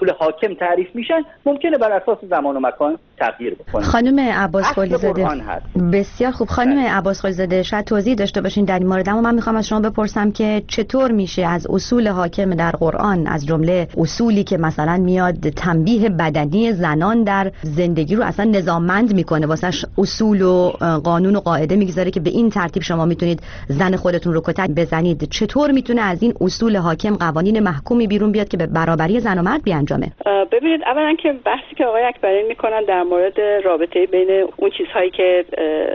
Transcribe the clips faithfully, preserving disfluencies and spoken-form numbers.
اصول حاکم تعریف میشن ممکنه بر اساس زمان و مکان تغییر بکنه. خانم عباس خلی زاده بسیار خوب. خانم عباس خلی زاده شاید توضیح داشته باشین در این مورد، اما من میخوام از شما بپرسم که چطور میشه از اصول حاکم در قرآن، از جمله اصولی که مثلا میاد تنبیه بدنی زنان در زندگی رو اصلا نظاممند میکنه، واسش اصول و قانون و قاعده میگذاره که به این ترتیب شما میتونید زن خودتون رو کتک بزنید، چطور میتونه از این اصول حاکم قوانین محکومی بیرون بیاد که به برابری زن و مرد بیانجامه؟ ببینید، اولا که بحثی که آقای اکبرین میکنن در مورد رابطه بین اون چیزهایی که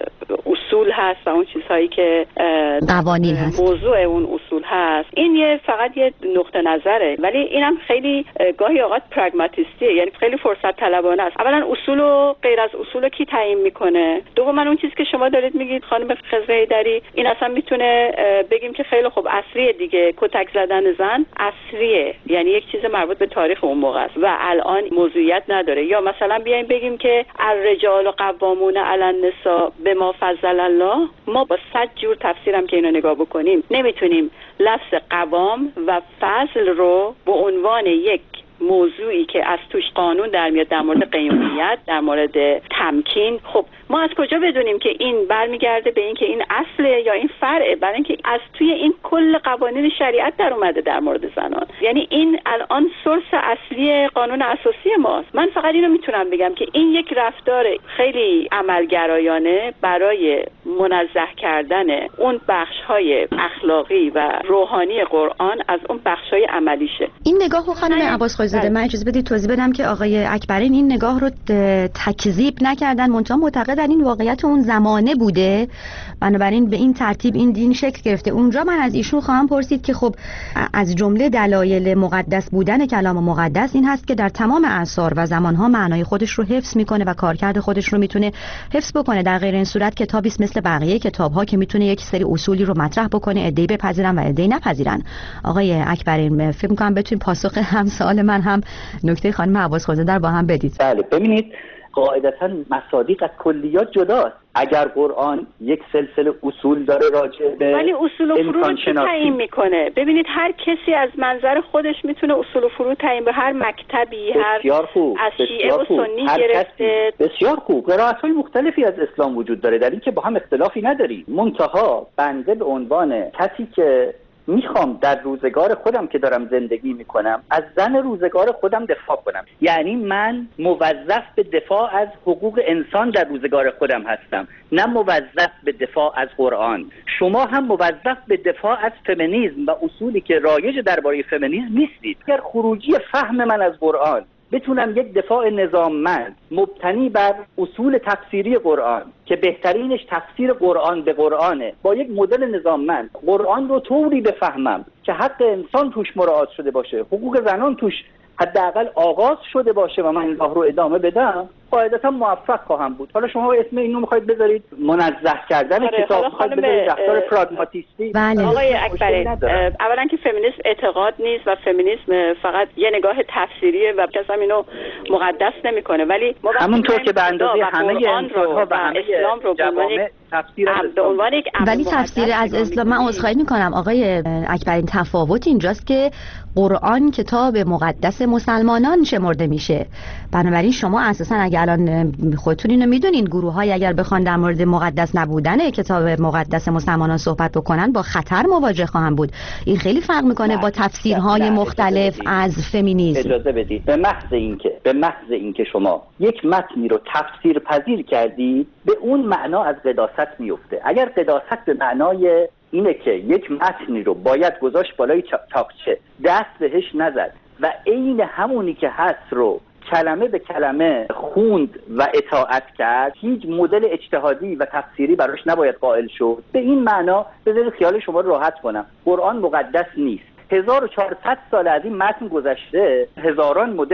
اصول هست و اون چیزهایی که قوانین هست، موضوع اون اصول هست، این یه فقط یه نقطه نظره، ولی اینم خیلی گاهی اوقات پراگماتیستیه، یعنی خیلی فرصت طلبانه است. اولا اصول و غیر از اصول کی تعیین میکنه؟ دوما اون چیزی که شما دارید میگید خانم خضر حیدری، این اصلا میتونه بگیم که خیلی خوب عصریه دیگه، کتک زدن زن عصریه، یعنی یک چیز مربوط به تاریخ اون موقع است و الان موضوعیت نداره. یا مثلا بیایم بگیم که الرجال قوامون علی النساء بما فضل الله، ما با صد جور تفسیرم که اینو نگاه بکنیم نمیتونیم لفظ قوام و فضل رو به عنوان یک موضوعی که از توش قانون در میاد در مورد قیمومیت، در مورد تمکین، خب ما از کجا بدونیم که این برمیگرده به این که این اصله یا این فرعه؟ برای اینکه از توی این کل قوانین شریعت در اومده در مورد زنان، یعنی این الان سورس اصلی قانون اساسی ماست. من فقط اینو میتونم بگم که این یک رفتار خیلی عملگرایانه برای منزه کردن اون بخش‌های اخلاقی و روحانی قرآن از اون بخش‌های عملیشه. این نگاهو خانم عباس خلی زاده من اجازه بدید توضیح بدم که آقای اکبرین این نگاه رو تکذیب نکردن، منتها معتقد در این واقعیت اون زمانه بوده، بنابراین به این ترتیب این دین شکل گرفته. اونجا من از ایشون خواهم پرسید که خب از جمله دلایل مقدس بودن کلام مقدس این هست که در تمام اعصار و زمانها معنای خودش رو حفظ میکنه و کارکرد خودش رو میتونه حفظ بکنه، در غیر این صورت کتابی است مثل بقیه کتاب‌ها که میتونه یک سری اصولی رو مطرح بکنه، عده‌ای بپذیرن و عده‌ای نپذیرن. آقای اکبرین فکر می‌کنم بتونید پاسخ هم سوال من هم نکته خانم عباس خلی زاده با هم بدید. بله، ببینید قاعدتاً مصادیق از کلیات جداست. اگر قرآن یک سلسله اصول داره راجع به ولی اصول و فروع چی تعیین میکنه؟ ببینید هر کسی از منظر خودش میتونه اصول و فروع تعیین به هر مکتبی، هر خوب. از شیعه و سنی گرفته. بسیار خوب. قرائت‌های مختلفی از اسلام وجود داره، در این که با هم اختلافی نداری. منتها بنده به عنوان کسی که میخوام در روزگار خودم که دارم زندگی میکنم از زن روزگار خودم دفاع کنم، یعنی من موظف به دفاع از حقوق انسان در روزگار خودم هستم، نه موظف به دفاع از قرآن. شما هم موظف به دفاع از فمینیسم و اصولی که رایج درباره فمینیسم نیستید. اگر خروجی فهم من از قرآن بتونم یک دفاع نظاممند مبتنی بر اصول تفسیری قرآن که بهترینش تفسیر قرآن به قرآنه، با یک مدل نظاممند قرآن رو طوری بفهمم که حق انسان توش مراعات شده باشه، حقوق زنان توش حداقل آغاز شده باشه و من این راه رو ادامه بدم، قاعدتا موفق خواهم بود. حالا شما اسم اینو میخواید بذارید منزه کردن کتاب، میخواید بذارید رفتار پراگماتیستی. بله. آقای اکبرین، اولا که فمینیسم اعتقاد نیست و فمینیسم فقط یه نگاه تفسیریه و کسی هم اینو مقدس نمیکنه، ولی ما همونطور که به اندازه همه انسان‌ها و همه اسلام رو به تفسیر به عنوان یک ولی تفسیر از اسلام، من عذرخواهی میکنم آقای اکبرین، تفاوت اینجاست که قرآن کتاب مقدس مسلمانان شمرده میشه، بنابراین شما اساسا اگر الان خودتون اینو میدونین گروه‌های اگر بخوان در مورد مقدس نبودن کتاب مقدس مسلمانان صحبت بکنن با خطر مواجه خواهند بود. این خیلی فرق میکنه با تفسیرهای مختلف از فمینیسم. اجازه بدید، به محض اینکه به محض اینکه شما یک متنی رو تفسیر پذیر کردی به اون معنا از قداست میفته. اگر قداست به معنای اینه که یک متنی رو باید گذاشت بالای تاقچه، دست بهش نزد و عین همونی که هست رو کلمه به کلمه خوند و اطاعت کرد، هیچ مدل اجتهادی و تفسیری براش نباید قائل شد. به این معنا بذارید خیال شما رو راحت کنم، قرآن مقدس نیست. هزار و چهارصد سال از این متن گذشته، هزاران مدل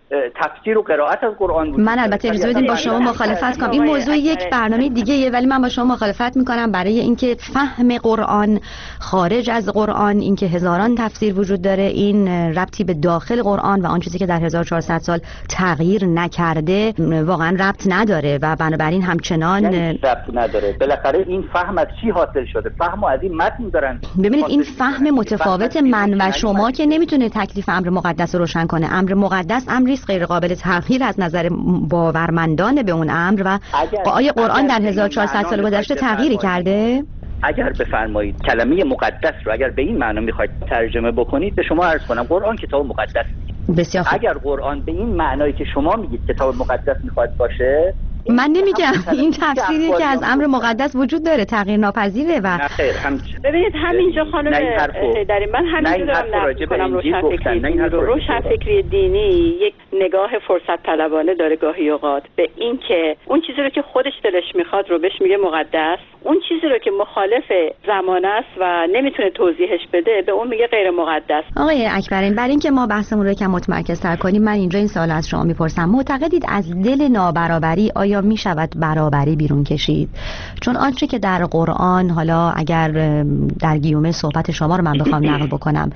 تفسیر و قرائت از قرآن بود. من البته اجازه بدین با شما مخالفت کنم. این موضوع یک برنامه دیگه، ولی من با شما مخالفت میکنم برای اینکه فهم قرآن خارج از قرآن، اینکه هزاران تفسیر وجود داره، این ربطی به داخل قرآن و آن چیزی که در هزار و چهارصد سال تغییر نکرده واقعا ربط نداره و بنابراین همچنان ربط نداره. بالاخره این فهم از چی حاصل شده؟ فهمو از این متن دارن. ببینید این فهم متفاوت من و شما که نمیتونه تکلیف امر مقدس رو روشن کنه. امر مقدس امری است غیر قابل تغییر از نظر باورمندان به اون امر و آیا قرآن در هزار و چهارصد سال گذشته تغییری کرده؟ اگر بفرمایید کلمه مقدس رو اگر به این معنا میخواید ترجمه بکنید، به شما عرض کنم قرآن کتاب مقدس نیست. بسیار خوب. اگر قرآن به این معنایی که شما میگید کتاب مقدس میخواد باشه، من نمیگم این تفسیری که از امر مقدس وجود داره تغییر ناپذیره و نه خیر. هم ببینید همینجا خانم در من همینجا دارم نقد کنم روشنفکری دینی رو. روشنفکری دینی یک نگاه فرصت طلبانه داره گاهی اوقات به این که اون چیزی رو که خودش دلش میخواد رو بهش میگه مقدس، اون چیزی رو که مخالف زمانه است و نمیتونه توضیحش بده به اون میگه غیر مقدس. آقای اکبرین، برای اینکه ما بحثمون رو یکم متمرکزتر کنیم، من اینجا این سوال از شما میپرسم. معتقدید از دل نابرابری آیا می شود برابری بیرون کشید؟ چون آنچه که در قرآن، حالا اگر در گیومه صحبت شما رو من بخوام نقل بکنم،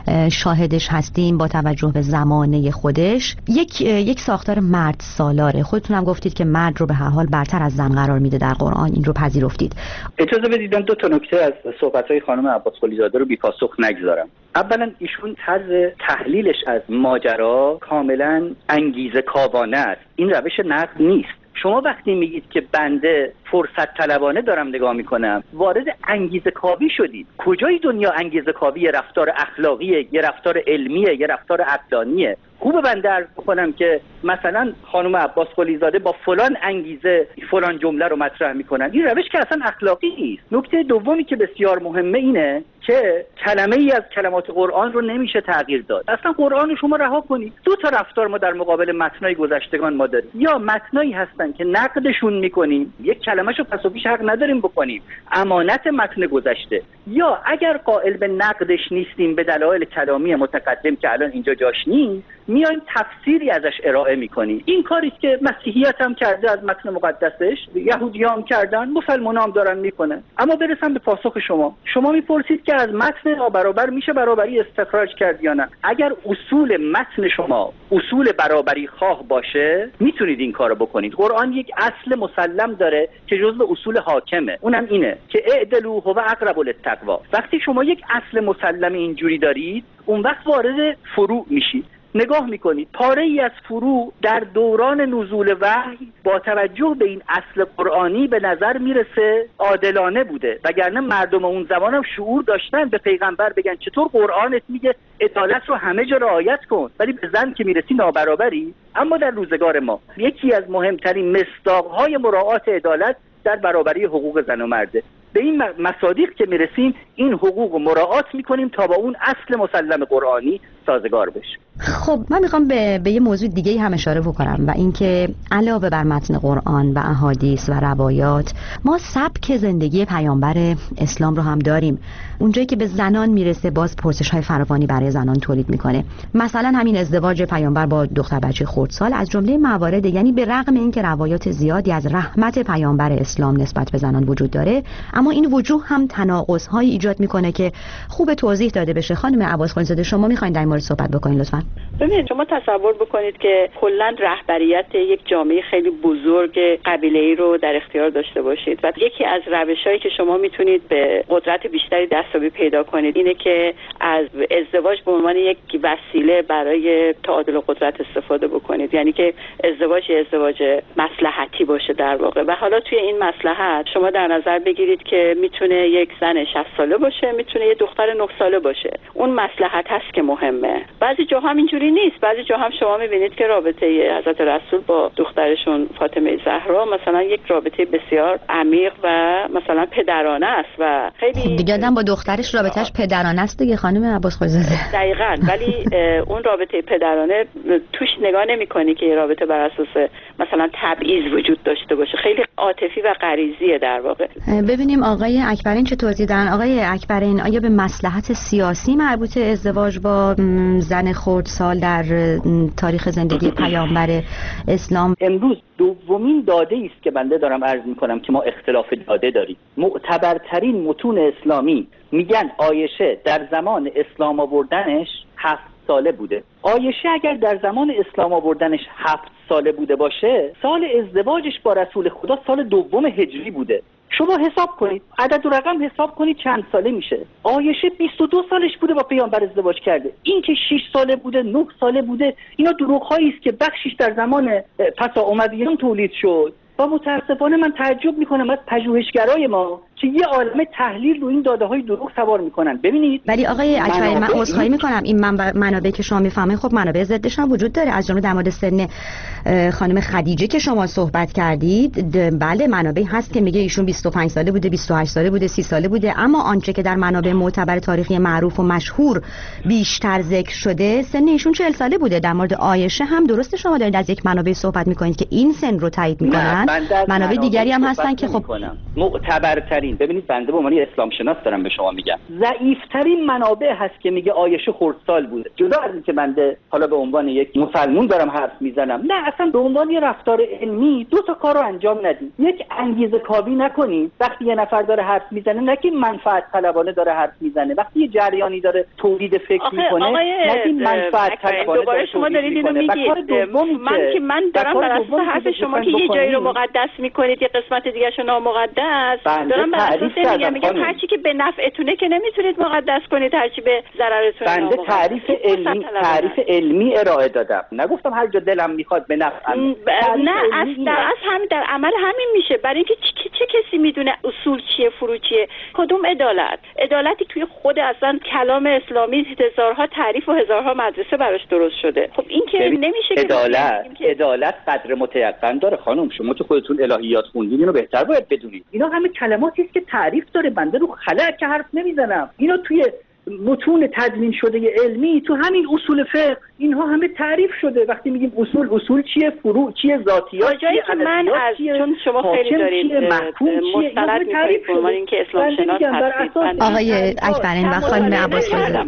شاهدش هستیم با توجه به زمانه خودش، یک یک ساختار مرد سالاره. خودتونم گفتید که مرد رو به هر حال برتر از زن قرار میده در قرآن، این رو پذیرفتید. اجازه بدید دو تا نکته از صحبت‌های خانم عباس قلی‌زاده رو بی پاسخ نگذارم. اولا ایشون طرز تحلیلش از ماجرا کاملا انگیزه کاوانه است. این روش نقد نیست. شما وقتی میگید که بنده فرصت طلبانه دارم نگاه میکنم، وارد انگیزه کاوی شدید. کجای دنیا انگیزه کاوی یه رفتار اخلاقیه، یه رفتار علمیه، یه رفتار عقلانیه؟ خوبه بنده عرض بکنم که مثلا خانم عباس قلی‌زاده با فلان انگیزه فلان جمله رو مطرح میکنن. این روش که اصلا اخلاقی نیست. نکته دومی که بسیار مهمه اینه که کلمه ای از کلمات قرآن رو نمیشه تغییر داد. اصلا قرآن رو شما رها کنید. دو تا رفتار ما در مقابل متنای گذشتگان ما داریم. یا متنایی هستن که نقدشون میکنیم، یک کلمه‌شو پس و پیش حق نداریم بکنیم، امانت متن گذشته، یا اگر قائل به نقدش نیستیم به دلایل کلامی متقدم که الان اینجا جاش نیست، میایم تفسیری ازش ارائه میکنیم. این کاری که مسیحیت هم کرده از متن مقدسش، یهودی‌ها هم کردن، مسلمان‌ها هم دارن میکنن. اما برسم به پاسخ شما. شما میپرسید که از متن نابرابر میشه برابری استخراج کرد یا نه؟ اگر اصول متن شما اصول برابری خواه باشه، میتونید این کارو بکنید. قرآن یک اصل مسلم داره که جزء اصول حاکمه، اونم اینه که اعدلوا هو اقرب للتقوا. وقتی شما یک اصل مسلم اینجوری دارید، اون وقت وارد فروع میشید. نگاه میکنید پاره ای از فروع در دوران نزول وحی با توجه به این اصل قرآنی به نظر میرسه عادلانه بوده، وگرنه مردم اون زمان هم شعور داشتن به پیغمبر بگن چطور قرآنت میگه عدالت رو همه جا رعایت کن، ولی به زن که میرسی نابرابری. اما در روزگار ما یکی از مهمترین مصداقهای مراعات عدالت در برابری حقوق زن و مرده. به این مصادیق که میرسیم این حقوق مراعات میکنیم تا با اون اصل مسلم قرآنی سازگار بشه. خب من میخوام به, به یه موضوع دیگه هم اشاره بکنم و اینکه علاوه بر متن قرآن و احادیث و روایات، ما سبک زندگی پیامبر اسلام رو هم داریم. اونجایی که به زنان میرسه باز پرسش های فراوانی برای زنان تولید میکنه. مثلا همین ازدواج پیامبر با دختر بچه خردسال از جمله موارد، یعنی به رغم اینکه روایات زیادی از رحمت پیامبر اسلام نسبت به زنان وجود داره، اما این وجوه هم تناقض های ایجاد میکنه که خوب توضیح داده بشه. خانم عباس قلی‌زاده شما میخواین در مورد صحبت بکنین لطفاً؟ ببینید شما تصور بکنید که کلا رهبریت یک جامعه خیلی بزرگ قبیله‌ای رو در اختیار داشته باشید و یکی از روش‌هایی که شما میتونید به قدرت بیشتری دستیابی پیدا کنید اینه که از ازدواج به عنوان یک وسیله برای تعادل قدرت استفاده بکنید، یعنی که ازدواج ازدواج مصلحتی باشه در واقع. و حالا توی این مصلحت شما در نظر بگیرید که میتونه یک زن شصت ساله باشه، میتونه یک دختر نه ساله باشه. اون مصلحت هست که مهمه. بعضی جاها هم اینجوری نیست. بعضی جاها هم شما میبینید که رابطه حضرت رسول با دخترشون فاطمه زهرا مثلا یک رابطه بسیار عمیق و مثلا پدرانه است و خیلی دیگه آدم با دخترش رابطهش پدرانه است دیگه خانم عباس قلی‌زاده. دقیقاً. ولی اون رابطه پدرانه توش نگاه نمی‌کنی که رابطه بر اساس مثلا تبعیض وجود داشته باشه. خیلی عاطفی و غریزیه در واقع. ببینیم آقای اکبرین چه توضیح دادن. آقای اکبرین، آیا به مصلحت سیاسی مربوط ازدواج با زن خردسال در تاریخ زندگی پیامبر اسلام. امروز دومین داده است که بنده دارم عرض میکنم که ما اختلاف داده داریم. معتبرترین متون اسلامی میگن عایشه در زمان اسلام آوردنش هفت ساله بوده. عایشه اگر در زمان اسلام آوردنش هفت ساله بوده باشه، سال ازدواجش با رسول خدا سال دوم هجری بوده. شما حساب کنید، عدد و رقم حساب کنید چند ساله میشه. عایشه بیست و دو سالش بوده با پیامبر ازدواج کرده. این که شش ساله بوده، نه ساله بوده، اینا دروغ‌هایی است که بخشش در زمان پسا امویان تولید شد. و متاسفانه من تعجب میکنم از پژوهشگرای ما که یه عالمه تحلیل رو این داده‌های دروغ سوار میکنن. ببینید ولی آقای اکبری، من عذرخواهی میکنم، این منبع منابعی که شما میفهمید خب منابع ضدش هم وجود داره. از جمله در مورد سن خانم خدیجه که شما صحبت کردید، بله منابعی هست که میگه ایشون بیست و پنج ساله بوده، بیست و هشت ساله بوده، سی ساله بوده، اما آنچه که در منابع معتبر تاریخی معروف و مشهور بیشتر ذکر شده سن ایشون چهل ساله بوده. در مورد عایشه هم درسته شما دارید از یک منابع صحبت میکنید که این سن رو تایید میکنن، منابع دیگری هم هستن که خب معتبرترین. ببینید بنده به عنوان اسلام شناس دارم به شما میگم، ضعیف‌ترین منابع هست که میگه عایشه خردسال بوده. جدا از اینکه بنده حالا به عنوان یک مسلمان دارم حرف میزنم، نه اصلا به عنوان یه رفتار علمی دو تا کارو انجام ندید. یک، انگیزه کاوی نکنید وقتی یه نفر داره حرف میزنه، نه که منفعت طلبانه داره حرف میزنه. وقتی یه جریانی داره تولید فکر میکنه، نه که منفعت طلبانه. دوباره شما دارید اینو میگید. من که من دارم بر اساس حرف شما که یه جایی رو مقدس میکنید، یه قسمت دیگه شو نامقدس، دارم بر اساس میگم میگم هر چی که به نفعتونه که نمیتونید مقدس کنید، هر چی به ضررتون بنده تعریف علمی تعریف علمی ارائه دادم، نگفتم هر جا دلم میخواد به نفع. نه اصلا در اصل همین در عمل همین میشه. برای اینکه چه, چه کسی میدونه اصول چیه، فرو چیه، کدوم عدالت؟ عدالتی توی خود اصلا کلام اسلامی هزارها تعریف و هزارها مدرسه براش درست شده. خب این که نمیشه عدالت که عدالت قدر متیقن داره. خانم شما که خودتون الهیات خوندین اینو بهتر باید بدونید. اینا همه کلماتی است که تعریف داره. بنده رو خلأ که حرف نمیزنم. اینا توی متون تدوین شده علمی، تو همین اصول فقه اینها همه تعریف شده. وقتی میگیم اصول، اصول چیه، فروع چیه، ذاتیات چیه، که من از چون شما خیلی دارید مستند می‌کنید به عنوان اینکه اسلام شناس هستید. آقای اکبرین و خانم عباس‌رضا،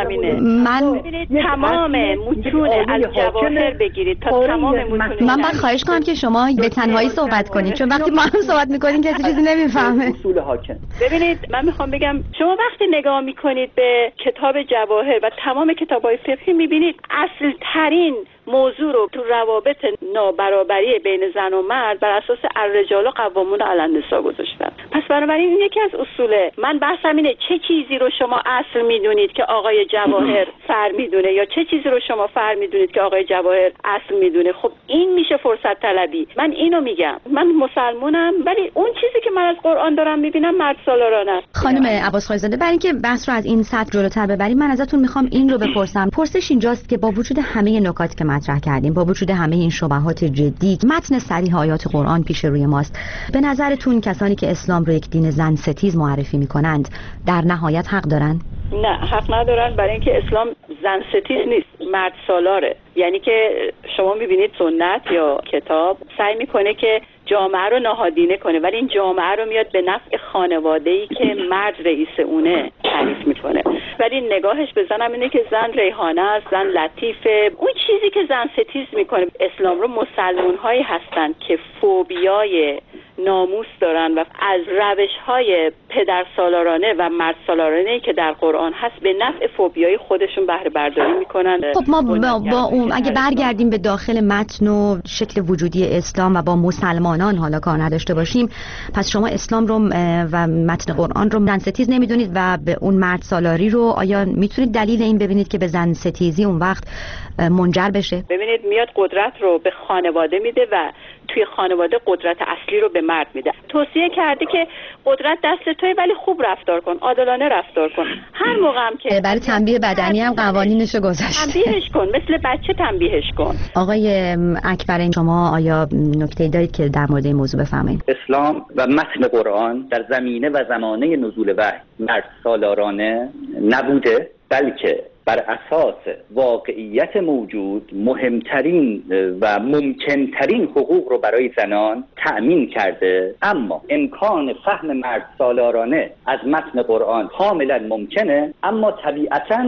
من تمام متون از جواهر بگیرید تا تمام متون. من باید خواهش کنم که شما به تنهایی صحبت کنید، چون وقتی ما هم صحبت می‌کنیم کسی چیزی نمی‌فهمه. اصول حاکم. ببینید من می‌خوام بگم شما وقتی نگاه می‌کنید به کتاب جواهر و تمام کتاب‌های فقهی می‌بینید اصل ترین موضوع رو تو روابط نابرابری بین زن و مرد بر اساس الرجال قوامون علی النساء گذاشتن. پس بنابراین این یکی از اصوله. من بحثم اینه چه چیزی رو شما اصل میدونید که آقای جواهر فر میدونه، یا چه چیزی رو شما فر میدونید که آقای جواهر اصل میدونه. خب این میشه فرصت طلبی. من اینو میگم، من مسلمانم ولی اون چیزی که من از قرآن دارم میبینم مرد سالارانه است. خانم عباس‌خوایزاده، برای اینکه بحث رو از این سطح جلوتر ببریم من ازتون میخوام این رو بپرسم. پرسش اینجاست که با وجود همه نکاتی که مطرح کردیم، با وجود همه این شبهات جدی، متن صریح آیات قرآن پیش روی ماست، به نظرتون کسانی که اسلام رو یک دین زن ستیز معرفی میکنند در نهایت حق دارن؟ نه حق ندارن، برای اینکه اسلام زن ستیز نیست، مرد سالاره. یعنی که شما میبینید سنت یا کتاب سعی میکنه که جامعه رو نهادینه کنه، ولی این جامعه رو میاد به نفع خانواده‌ای که مرد رئیس اونه تعریف میکنه. ولی نگاهش به زنم اینه که زن ریحانه است، زن لطیفه. اون چیزی که زن ستیز میکنه، اسلام رو مسلمان‌هایی هستن که فوبیای ناموس دارن و از روش‌های پدر سالارانه و مرد سالارانه‌ای که در قرآن هست به نفع فوبیای خودشون بهره برداری میکنن. خب ما با, با اون اگه برگردیم به داخل متن و شکل وجودی اسلام و با مسلمانان حالا کار نداشته باشیم، پس شما اسلام رو و متن قرآن رو زن ستیز نمیدونید و به اون مرد سالاری رو آیا میتونید دلیل این ببینید که به زن ستیزی اون وقت منجر بشه؟ ببینید میاد قدرت رو به خانواده میده و توی خانواده قدرت اصلی رو به مرد میده. توصیه کرده که قدرت دست توئه ولی خوب رفتار کن، عادلانه رفتار کن. هر موقع هم که برای تنبیه بدنی هم قوانینشو گذاشته، تنبیهش کن، مثل بچه تنبیهش کن. آقای اکبرین شما آیا نکته‌ای دارید که در مورد این موضوع بفرمایید؟ اسلام و متن قرآن در زمینه و زمانه نزول وحی مرد سالارانه نبوده، بلکه بر اساس واقعیت موجود مهمترین و ممکنترین حقوق رو برای زنان تأمین کرده. اما امکان فهم مرد سالارانه از متن قرآن کاملا ممکنه، اما طبیعتاً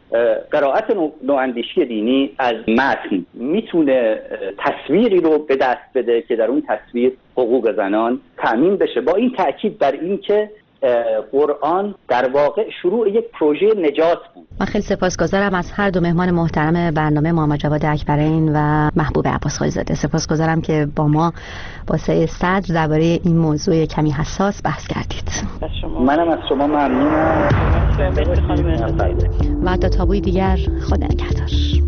قرائت نواندیشی دینی از متن میتونه تصویری رو به دست بده که در اون تصویر حقوق زنان تأمین بشه، با این تأکید بر این که قرآن در واقع شروع یک پروژه نجات بود. من خیلی سپاسگزارم از هر دو مهمان محترم برنامه، محمد جواد اکبرین و محبوب عباسخالی زاده. سپاسگزارم که با ما با سه صدر درباره این موضوع کمی حساس بحث کردید. منم از شما ممنونم و تا تابوی دیگر، خدا نگهدار.